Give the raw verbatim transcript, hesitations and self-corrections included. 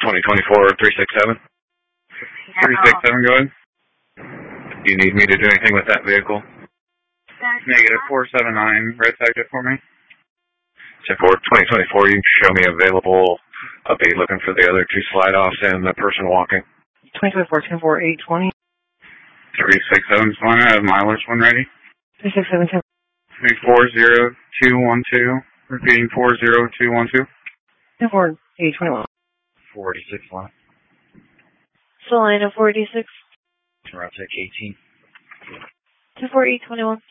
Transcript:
twenty twenty-four three six seven. three six seven, go ahead. Do you need me to do anything with that vehicle? Negative four seven nine, red tagged it for me. ten four twenty twenty-four, you can show me available. I'll be looking for the other two slide offs and the person walking. twenty twenty-four ten four eight twenty. three six seven is fine. I have mileage one ready. three six seven ten. four zero two one two. Repeating four zero two one two. ten four eight twenty-one. forty-six line. Salina forty-six. Around take eighteen. ten four eight twenty-one.